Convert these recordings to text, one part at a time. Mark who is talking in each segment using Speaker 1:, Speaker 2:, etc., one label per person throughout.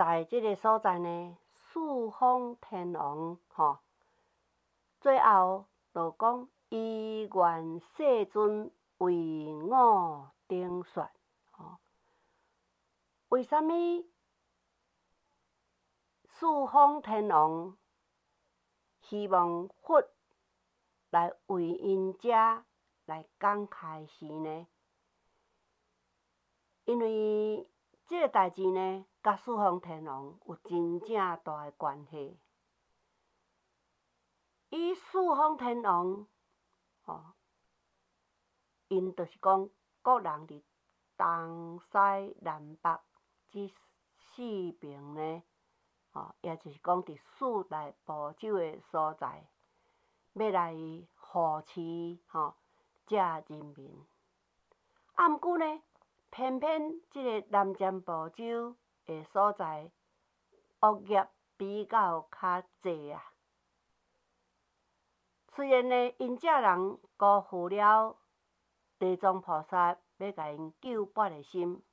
Speaker 1: 在即个所在呢，四方天王最后就讲伊愿世尊为我顶选为什么四方天王希望佛来为因遮来讲开示呢？因为即个代志呢，甲四方天王有真正大诶关系。以四方天王因就是讲各人伫东西南北即四边呢，也就是讲伫四大部洲诶所在，要来护持遮人民。毋过呢，偏偏即个南瞻部洲诶所在，恶业比较较济啊。虽然呢，因遮人辜负了地藏菩萨要甲因救拔诶心，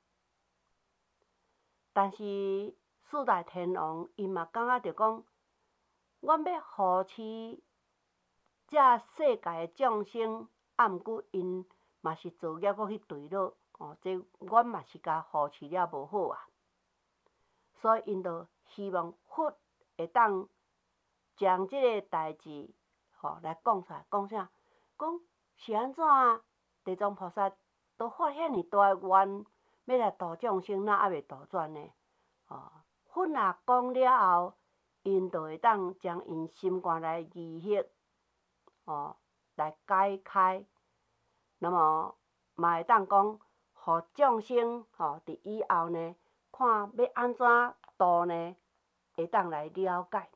Speaker 1: 但是四大天王因嘛感觉着讲，阮要护持遮世界诶众生，毋过因嘛是造业搁去堕落这阮嘛是甲护持了无好啊。所以因就希望佛会当将即个代志来讲出来，讲啥？讲是安怎地藏菩萨都发遐尼大诶愿，要来度众生，哪还袂度转呢？佛若讲了后，因就会当将因心肝内疑惑来解开，那么嘛会当讲，互众生伫以后呢，看要安怎度呢，会当来了解。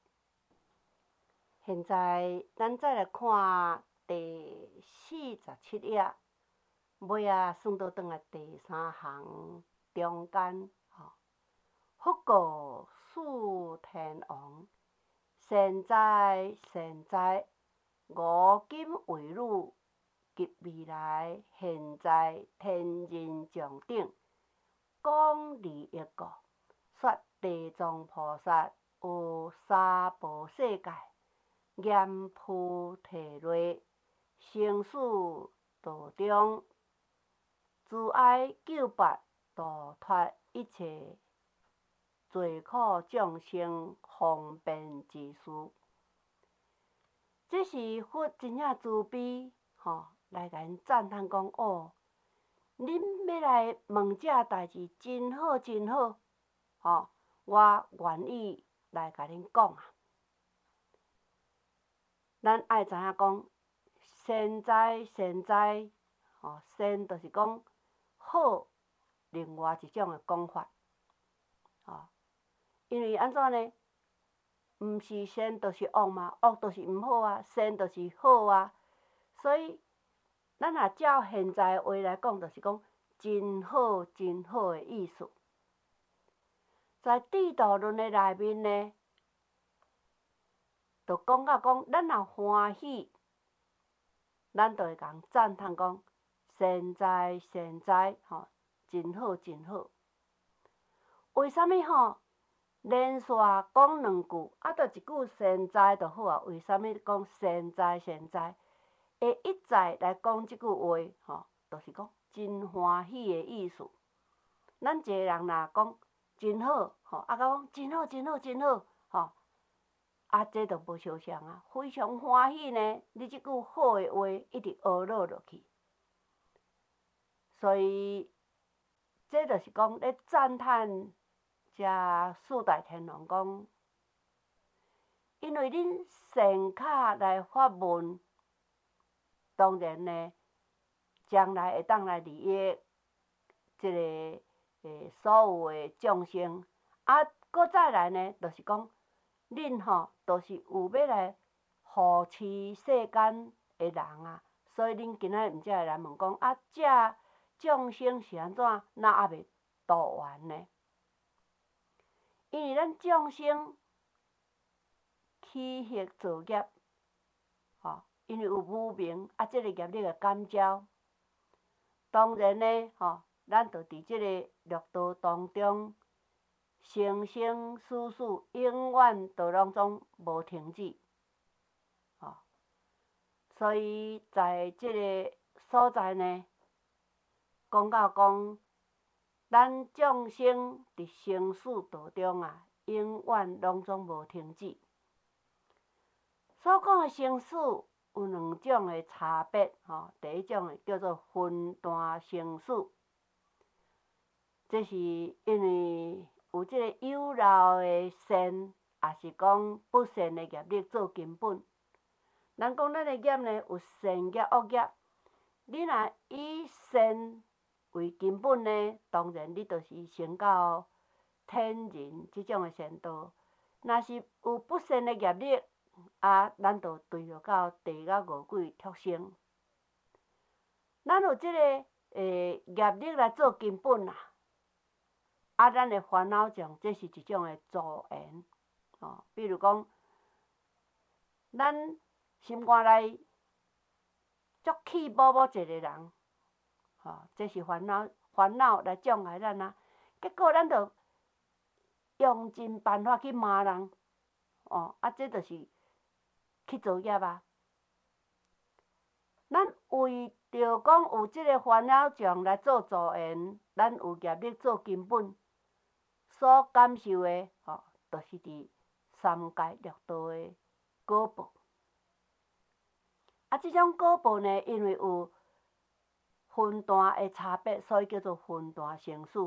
Speaker 1: 现在咱再来看第47页，尾啊算倒转来第3行中间佛告四天王：善哉善哉，我今为汝及未来现在天人众顶讲利益故，说地藏菩萨有三宝世界。严菩提类，生死道中，自爱救拔度脱一切罪苦众生，方便之事。这是佛真正慈悲来甲因赞叹讲恁要来问遮代志真好真好我愿意来甲恁讲啊。咱爱知影讲，善哉善哉，善就是讲好，另外一种诶讲法因为安怎呢？毋是善就是恶嘛，恶就是毋好啊，善就是好啊。所以咱若照现在话来讲，就是讲真好真好诶意思。在地道论诶内面呢，就讲到讲，咱若欢喜，咱就会共赞叹讲善哉善哉，真好真好。为什么连续讲两句，就一句善哉就好啊？为什么讲善哉善哉？会一再来讲即句话就是讲真欢喜诶意思。咱一个人若讲真好讲真好真好真好这就无相像啊，非常欢喜呢。你即句好诶话一直学落去，所以这就是讲咧赞叹遮四大天王讲，因为恁善巧来发问，当然呢，将来会当来利益即个所有诶众生搁再来呢，就是讲。恁都是有要来护持世间诶人啊，所以恁今仔日毋才会来问讲遮众生是安怎，哪还袂度完呢？因为咱众生起业造业因为有无明即个业力诶感召，当然呢咱就伫即个六道当中生生死死永远都拢总无停止。所以在即个所在呢，讲到讲，咱众生伫生死道中啊，永远拢总无停止。所讲的生死有两种的差别，第一种的叫做分段生死，这是因为有即个有漏的善，也是讲不善的业力做根本。咱讲咱的业呢，有善业、恶业。你若以善为根本呢，当然你就是升到天人即种的善道。若是有不善的业力，咱就对着到地狱恶鬼畜生。咱有即个业力来做根本啦，咱的烦恼障，这是一种的助缘。比如讲，咱心肝内足气某某一个人，这是烦恼来障碍咱啊。结果咱就用尽办法去骂人，这就是去造业啊。咱为着讲有即个烦恼障来做助缘，咱有业力做根本，所感受的，就是伫三界六道的果报。即种果报呢，因为有分段的差别，所以叫做分段生死。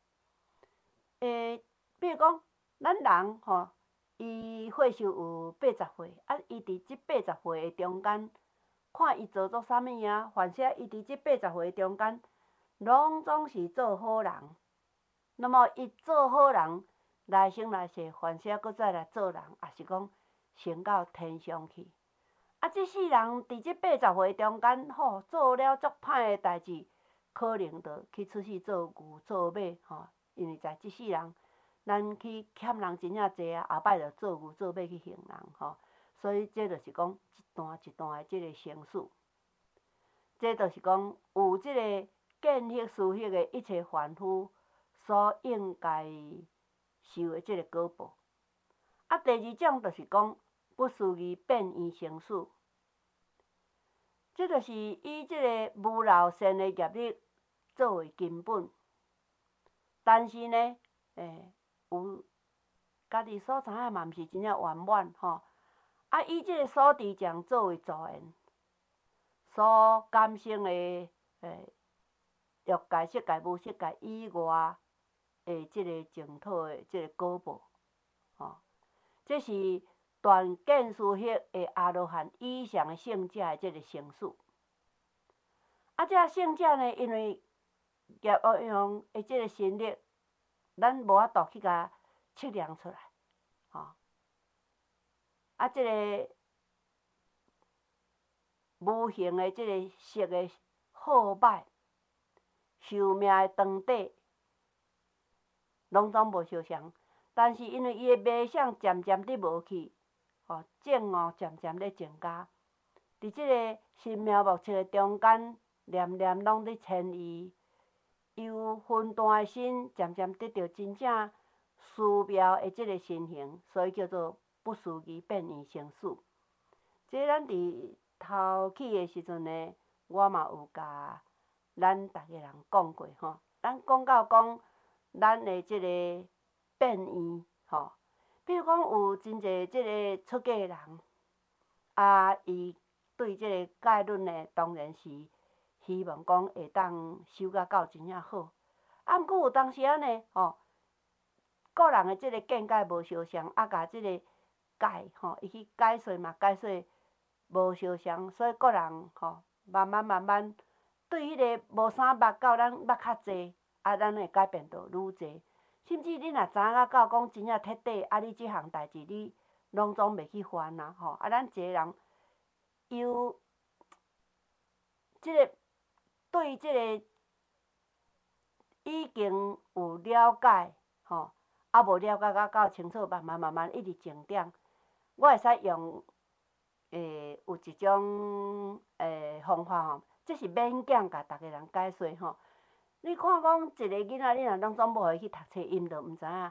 Speaker 1: 比如讲，咱人伊岁数有80岁，伊伫即80岁的中间，看伊做做啥物啊，反正伊伫即80岁的中间，拢总是做好人。那么伊做好人，来生来世，反正搁再来做人，也是讲升到天上去。即世人伫即80岁中间，做了足歹的代志，可能就去出世做牛做马，因为在即世人，咱去欠人真正济啊，后摆就做牛做马去还人，所以这就是讲一段一段的即个生死。这就是讲有即个见识思识的一切凡夫所应该受的即个果报。第二种就是讲不思议变异生死。这就是以即个无漏善的业力作为根本，但是呢，有家己所知影嘛，毋是真正圆满以即个所知障作为助缘，所感生的欲界、色界、无色界以外的即个净土的即个果报，这是断见思识的阿罗汉以上的圣者的即个生死。这圣者呢，因为业恶用的即个心力，咱无法度去甲测量出来，即个无形的即个色的好歹、寿命的长短，拢总无相像。但是因为伊的卖相渐渐伫无去，正误渐渐咧增加，伫即个神妙目测的中间，念念拢伫迁移，由分段的身渐渐得到真正寺庙的即个身形，所以叫做不思议变异生死。这咱伫头起的时阵呢，我嘛有甲咱逐个人讲过咱讲到讲咱的即个变异比如讲有真侪即个出家人伊对即个戒律呢，当然是希望讲会当守甲到真正好。毋过有当时啊呢，个人的即个见解无相像，甲即个戒伊去解说嘛，解说无相像，所以个人慢慢对迄个无啥捌到咱捌较济，咱会改变到愈济。甚至你若知影到讲真正彻底，你即项代志你拢总袂去犯啊咱一个人由即个对即个已经有了解无了解到清楚，慢慢一直增长。我会使用有一种方法这是勉强甲逐个人解说你看讲一个囡仔，你若拢总无互伊去读册，伊毋就毋知影。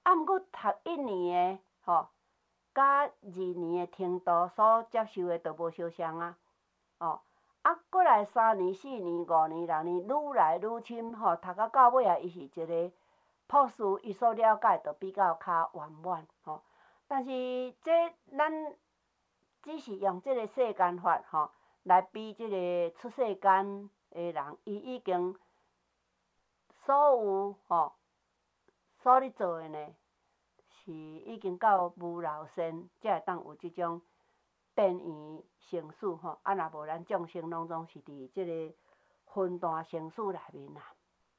Speaker 1: 啊，毋过读1年的吼，甲2年的程度所接受的，就无相像啊。哦，啊，过来3年、4年、5年、6年，愈来愈深吼，读到尾啊，伊是一个博士，伊所了解就比较较圆满吼。但是这咱只是用即个世间法吼，来比即个出世间的人，伊已经所有吼所咧做的呢，是已经到无老身，才会当有即种变异生死吼。啊，若无咱众生拢总是伫即个分段生死内面啦。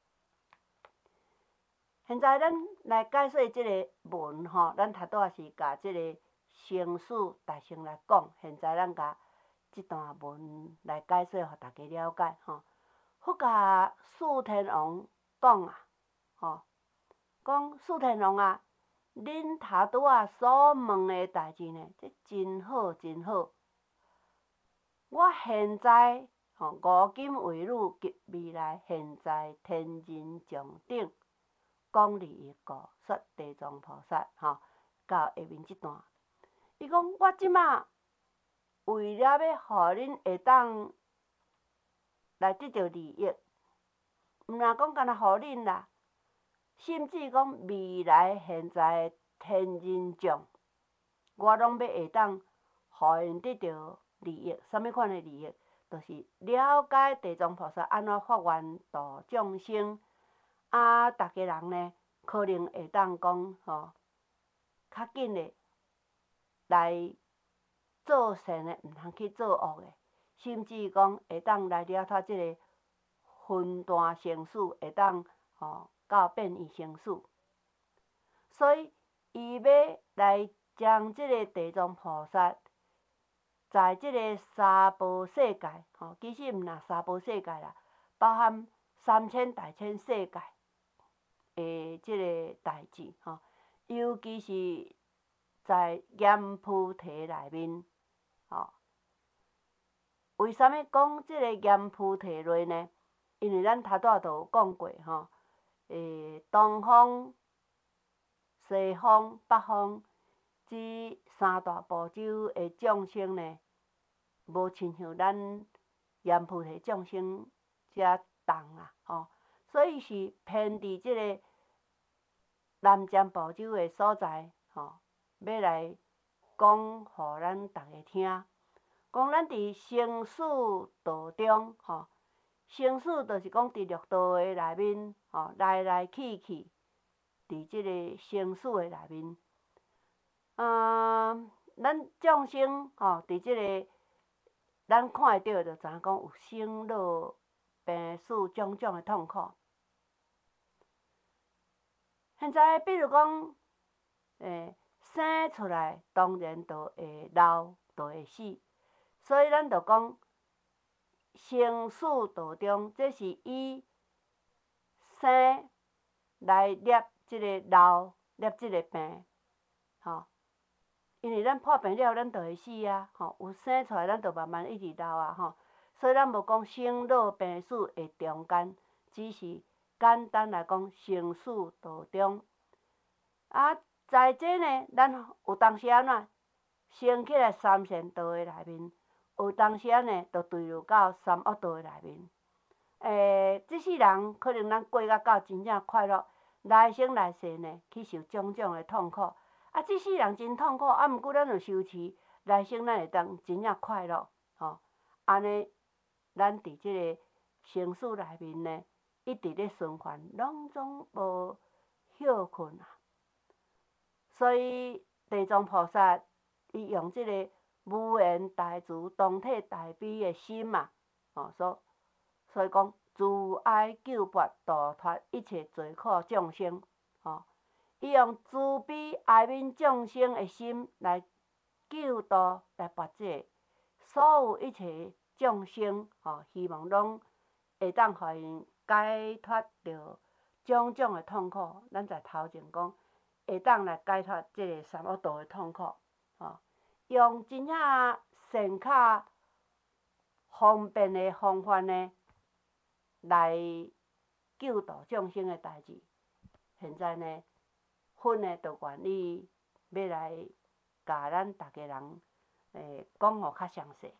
Speaker 1: 现在咱来解说即个文吼，咱头拄仔是甲即个生死大乘来讲，现在咱甲即段文来解说，互大家了解吼。佛甲四天王讲啊，吼，讲四天王啊，恁头拄仔所问的代志呢，这真好真好。我现在吼五金为女及未来现在天人上顶。讲利益故说地藏菩萨吼，到下面即段，伊讲我即马为了要互恁会当来得到利益，毋若讲干那互恁啦，甚至讲未来现在天人众，我拢要会当互因得到利益。啥物款的利益？就是了解地藏菩萨安怎发愿度众生，啊，逐个人呢，可能会当讲吼，较紧的来做善的，毋通去做恶的，甚至讲会当来了脱即个分段生死，会当吼到变异生死。所以伊要来将即个地藏菩萨，在即个三宝世界吼，其实毋若三宝世界啦，包含3000大千世界的即个代志吼，尤其是在阎浮提内面吼。为啥物讲即个阎浮提类呢？因为咱头拄仔就有讲过吼，东方、西方、北方即三大部洲的众生呢，无亲像咱阎浮提众生遮重啊吼，所以是偏伫即个南瞻部洲的所在吼，要来讲互咱逐个听，讲咱伫生死道中吼，生死就是讲伫六道的内面吼，来来去去，伫即个生死的内面，咱众生吼，伫即个咱看会到，就知影讲有生老病死种种的痛苦。现在比如讲，生出来当然就会老，就会死，所以咱就讲生死道中，这是以生来摄即个老，摄即个病，吼。因为咱破病了，咱就会死啊，吼，有生出来，咱就慢慢一直老啊，吼。所以咱无讲生老病死的中间，只是简单来讲生死道中。啊，在这呢，咱有当时安怎升起来三善道的内面，有当时啊呢，就坠入到三恶道的内面。即世人可能咱过到真正快乐，来生来世呢，去受种种的痛苦。啊，即世人真痛苦，啊，毋过咱有修持，来生咱会当真正快乐，吼。安尼，咱伫即个生死内面呢，一直咧循环，拢总无休困啊。所以地藏菩萨伊用即个无缘大慈、同体大悲的心嘛，吼，所以讲慈爱救拔度脱一切罪苦众生，吼。伊用慈悲爱悯众生的心来救度、来拔济所有一切众生，吼，希望拢会当互因解脱着种种的痛苦。咱在头前讲，会当来解脱即个三恶道的痛苦，吼，用真正善巧方便的方法呢，来救度众生的代志。现在呢， 佛呢，就愿意要来甲咱逐家人讲互较详细。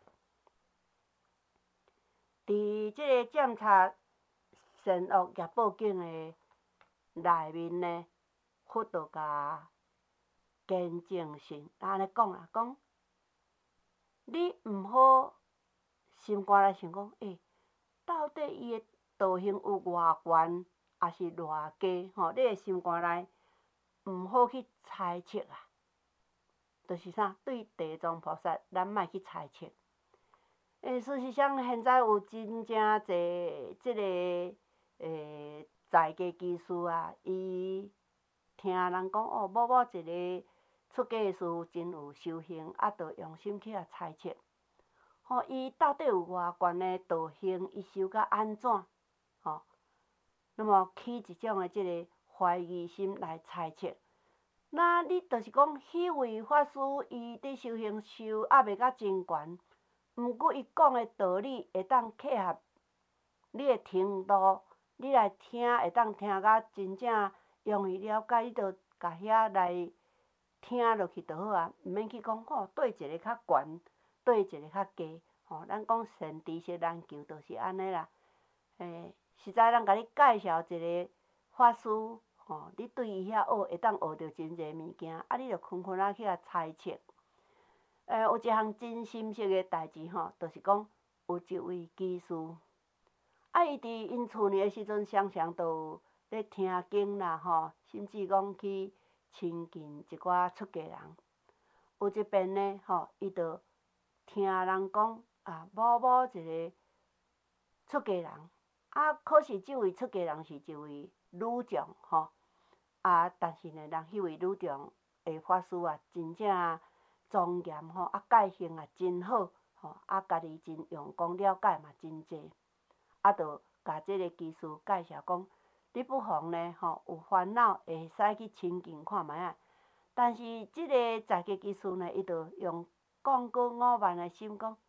Speaker 1: 伫即个检察善恶业报警的内面呢，佛就甲见证性安尼讲啦，讲你毋好心肝内想讲，到底伊的道行有偌悬，还是偌低？吼，你的心肝内毋好去猜测啊。就是啥？对地藏菩萨，咱莫去猜测。事实上，现在有真正侪即个在家居士啊，伊听人讲哦，某某一个出家的师傅真有修行，啊，着用心去猜测。吼，伊到底有偌悬的道行，伊修甲安怎？吼，那么起一种的即个怀疑心来猜测。那你就是讲，迄位法师伊伫修行修还袂甲真悬，毋过伊讲的道理会当契合你的程度，你来听会当听甲真正容易了解，你着甲遐来听落去就好啊，毋免去讲吼对一个较悬，对一个较低。吼，咱讲善知识难求，就是安尼啦。实在咱甲你介绍一个法师，吼，你对伊遐学，会当学着真侪物件，啊，你着空空去猜测。有一项真心实的代志吼，就是讲有一位居士，啊，伊伫因厝呢的时阵，常常都有咧听经啦，吼，甚至讲去亲近一寡出家人。有一遍呢，吼，伊就听人讲啊，某某一个出家人，啊，可是即位出家人是一位女众，吼，啊，但是呢，人迄位女众的法师啊，真正庄严吼，啊，戒行也真好，吼，啊，家己真用功了解嘛真济，啊，就甲即个居士介绍讲，你不妨呢，吼，有烦恼会使去亲近看觅仔。但是即个在家居士呢，伊就用讲过5万的心讲，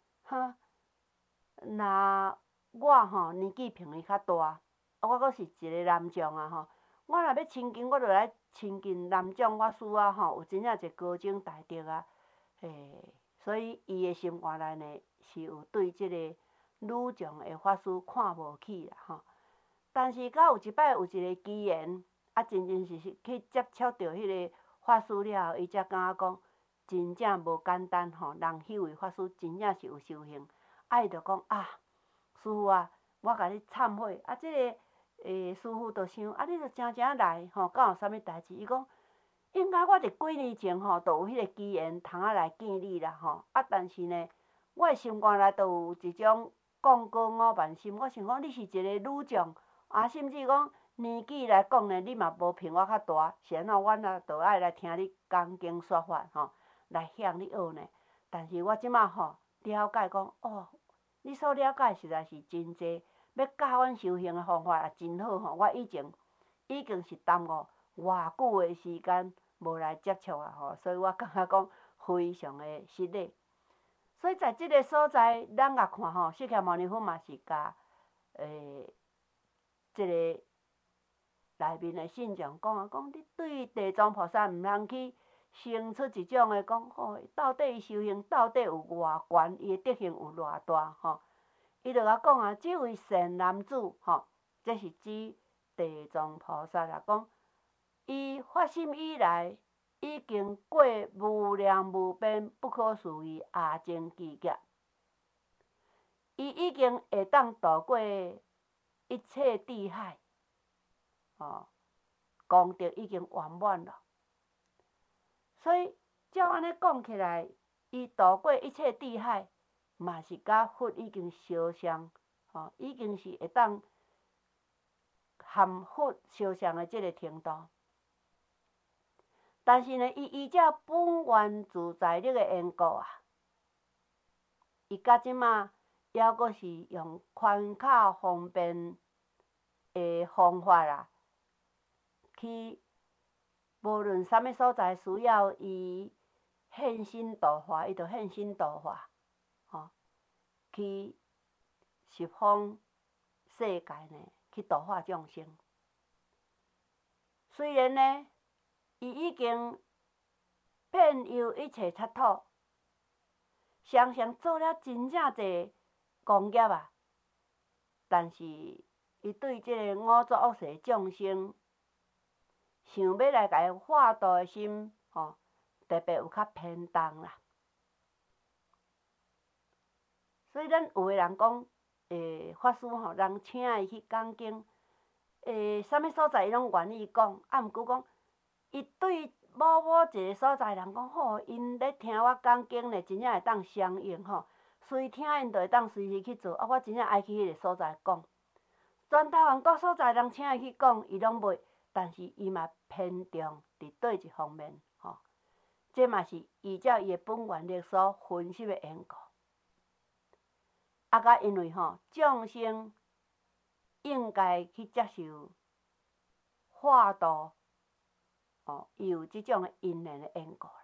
Speaker 1: 若我吼年纪比伊较大，我阁是一个男众啊吼，我若要亲近，我就来亲近男众法师啊吼，有真正一个高僧大德啊，所以伊的心肝内呢是有对即个女众的法师看无起啦吼。但是到有一摆有一个机缘，啊，真真实实去接触到迄个法师了后，伊才感觉讲真正无简单吼，人迄位法师真正是有修行。啊，伊就讲啊，师傅啊，我甲你忏悔。啊，即个师傅就想，啊，你着真正来吼，敢有啥物代志？伊讲，应该我伫几年前吼，就有迄个机缘通来见你啦吼。啊，但是呢，我的心肝内就有一种讲过5万心。我想讲，你是一个女众，啊，甚至讲年纪来讲呢，你嘛无比我较大，是安怎？我若着爱来听你讲经说法吼，来向你学呢。但是我即马吼。了解讲哦，你所了解实在是真济，要教阮修行的方法也真好吼。我以前已经是耽误偌久的时间无来接触啊吼，所以我感觉讲非常的失礼。所以在即个所在，咱甲看吼，释迦牟尼佛嘛是甲即个内面的信众讲啊，讲你对地藏菩萨毋通去。生出一种的讲，吼，到底伊修行到底有偌悬，伊的德行有偌大吼？伊就甲讲啊，即位善男子吼，这是指地藏菩萨啦。讲伊发心以来，已经过无量无边不可思议阿僧祇劫，伊已经会当渡过一切地海，吼，功德已经圆满了。所以，照安尼讲起来，伊渡过一切地海，嘛是甲佛已经相像，吼，已经是会当含佛相像的即个程度。但是呢，伊依照本愿自在力的缘故啊，伊到即马还阁是用宽巧方便的方法啦，去。无论啥物所在需要伊现身度化，伊就现身度化，吼，去十方世界呢，去度化众生。虽然呢， 伊已经遍游一切刹土，常常做了真正侪功业啊。但是伊对即个五浊恶世众生，想要来甲伊化度的心，特别有较偏重啦。所以咱有诶人讲，法师人请伊去讲经，啥物所在伊拢愿意讲，毋过讲，伊对某一个所在人讲，因咧听我讲经呢，真正会当相应随听因就会当随时去做，我真正爱去迄个所在讲。全台湾各所在人请伊去讲，伊拢袂，但是伊嘛偏重伫倒一方面这嘛是依照伊诶本愿力所分析诶缘故。甲因为众生应该去接受化度，伊有即种诶因缘诶缘故啦。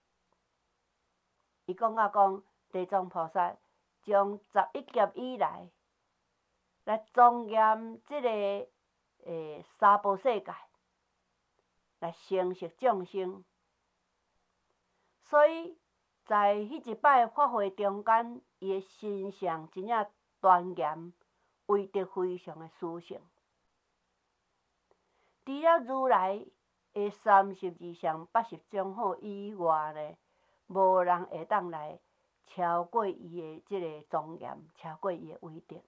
Speaker 1: 伊讲地藏菩萨从11劫以来庄严即个娑婆世界，来成熟众生。所以在迄一摆法会中间，伊诶身相真正端严，为得非常诶殊胜。除了如来诶32相80种好以外呢，无人会当来超过伊诶即个庄严，超过伊诶威德。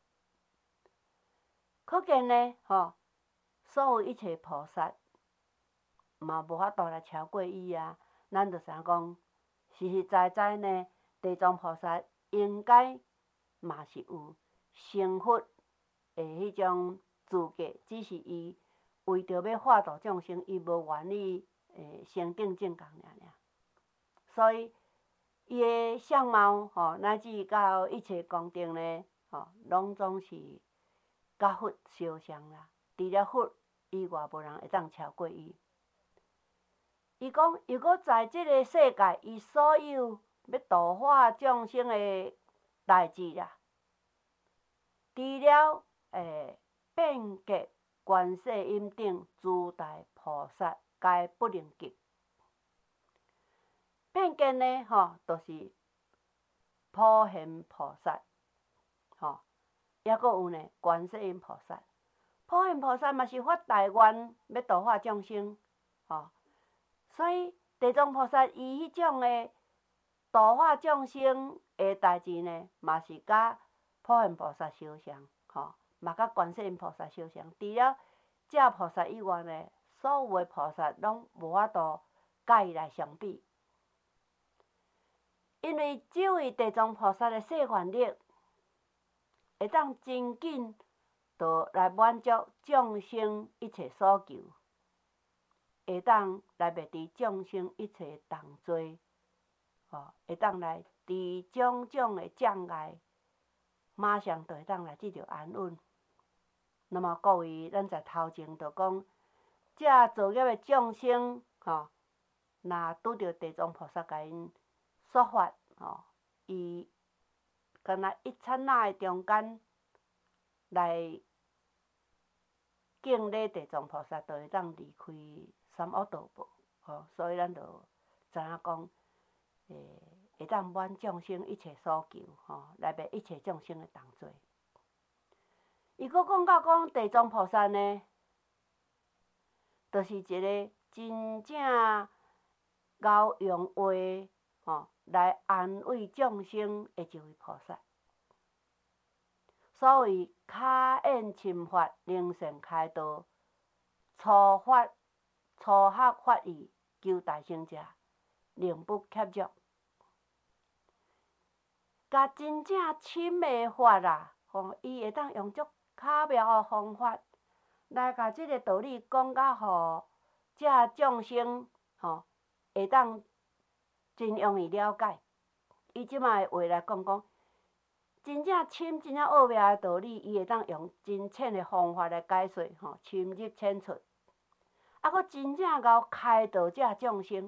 Speaker 1: 可见呢，所有一切菩萨嘛无法度来超过伊啊。咱就知影讲，实实在在呢，地藏菩萨应该嘛是有成佛诶迄种资格，只是伊为着要化度众生，伊无愿意升定正觉尔。所以伊诶相貌乃至到一切功德呢，拢总是甲佛相像啦。除了佛以外，无人会当超过伊。伊讲，如果在即个世界，伊所有要度化众生诶代志啦，除了变革观世音等诸大菩萨，皆不能及。变革呢，就是普贤菩萨，抑阁有呢观世音菩萨。普贤菩萨嘛是发大愿要度化众生，所以地藏菩萨伊迄种诶度化众生诶代志呢，嘛是甲普贤菩萨相像，嘛甲观世音菩萨相像。除了这菩萨以外呢，所有诶菩萨拢无法度甲伊来相比。因为这位地藏菩萨诶誓愿力，会当真紧就来满足众生一切所求。会当来灭除众生一切重罪，会当来除种种的障碍，马上就会当来得到安稳。那么各位，咱在头前就讲，这造业的众生，若拄着地藏菩萨甲因说法，伊敢若一刹那的中间来敬礼地藏菩萨，就会当离开三恶道报，所以咱就知影讲，会当满众生一切所求，来灭一切众生的重罪。伊阁讲到讲地藏菩萨呢，就是一个真正够用话，来安慰众生的一位菩萨。所谓卡宴深法，灵善开导，初学法义，求大成者，令不怯弱。甲真正深的法啦，伊会当用足巧妙的方法，来甲即个道理讲甲互这众生，会当真容易了解。伊即摆的话来讲，真正深、真正奥妙的道理，伊会当用真浅的方法来解说，深入浅出，阁真正够开导这众生。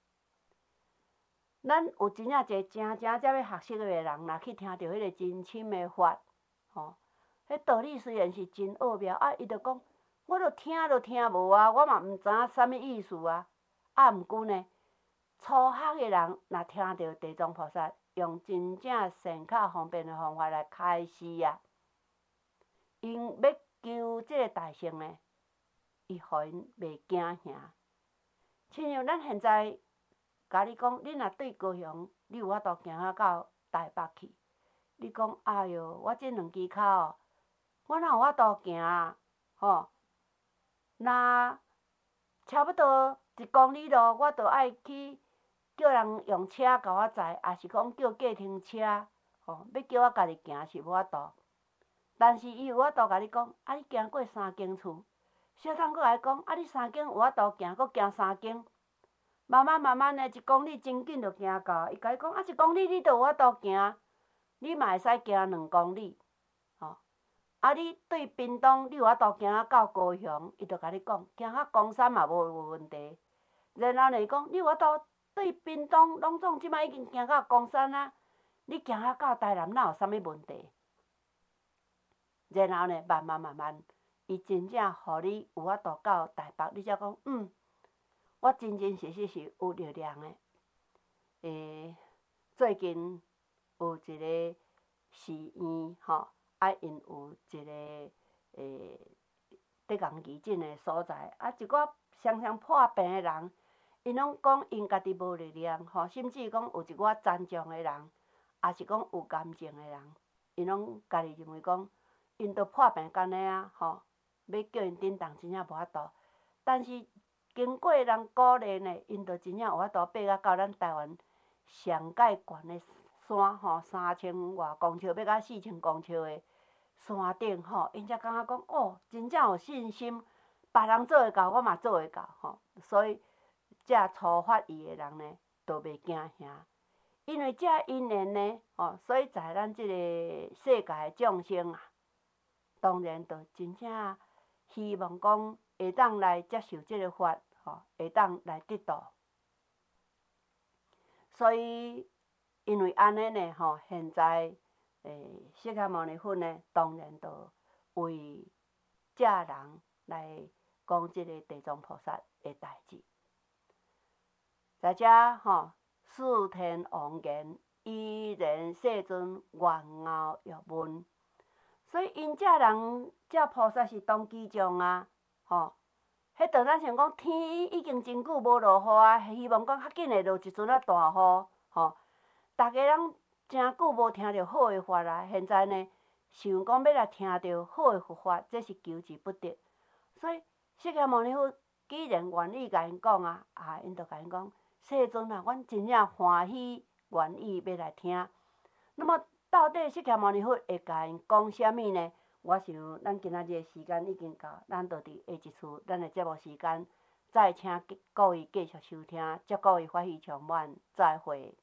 Speaker 1: 咱有真正一个真才要学习的人，若去听到迄个真深的法，迄道理虽然是真奥妙，伊就讲，我著听无啊，我嘛毋知影啥物意思啊。 啊，毋过呢，初学的人若听到地藏菩萨用真正善巧方便的方法来开示啊，因要求即个大乘呢，伊互因袂惊吓。亲像咱现在甲你讲，你若对高雄，你有法度行啊到台北去，你讲哎哟，我即2支骹我哪有法度行啊？吼，若差不多1公里路，我着爱去叫人用车甲我载，也是讲叫计程车，吼，要叫我家己行是无法度。但是伊有法度甲你讲，啊，你行过3间厝，小通佫甲你讲，啊，你3间有法度行，佫行3间。慢慢慢慢的1公里真紧就行到，伊甲你讲啊1公里你都有法度行，你嘛会使行2公里，吼。啊，你对屏东你有法度行到高雄，伊就甲你讲，行到公山嘛无问题。然后呢，伊讲你有法度对屏东拢总即摆已经行到公山啊，你行到台南哪有啥物问题？然后呢，慢慢慢慢，伊真正互你有法度到台北，你才讲我真真实实是有力量的。最近有一个寺院吼，啊，因有一个得共义诊的所在，啊，一寡常常破病的人，因拢讲因家己无力量吼，甚至讲有一寡残障的人，也是讲有癌症的人，因拢家己认为讲，因都破病干尼啊，吼，要叫因振动真正无法度，但是经过人鼓励呢，因就真正有法度爬到咱台湾上界悬的山吼，3000外公尺，要到4000公尺的山顶吼，因才感觉讲哦，真正有信心，别人做会到，我嘛做会到吼。所以，遮初发意的人呢，都袂惊吓，因为遮因缘呢，吼，所以在咱即个世界的众生啊，当然就真正希望讲会当来接受即个法，吼，会当来得到。所以，因为安尼呢，吼，现在释迦牟尼佛呢，当然就为遮人来讲即个地藏菩萨的代志。在遮吼，四天王言，依然世尊愿后欲问。所以因遮人，遮菩萨是当机众啊，吼。迄当咱想讲天已经真久无落雨啊，希望讲较紧会落一阵仔大雨，吼。逐个人真久无听到好的法啊，现在呢，想讲要来听到好的佛法，这是求之不得。所以释迦牟尼佛既然愿意甲因讲啊，因就甲因讲，世尊啊，阮真正欢喜愿意要来听。那么到底释迦牟尼佛会甲因讲啥物呢？我想咱今仔日的时间已经到，咱就伫下一次咱的节目时间，再请各位继续收听，祝各位法喜充满，再会。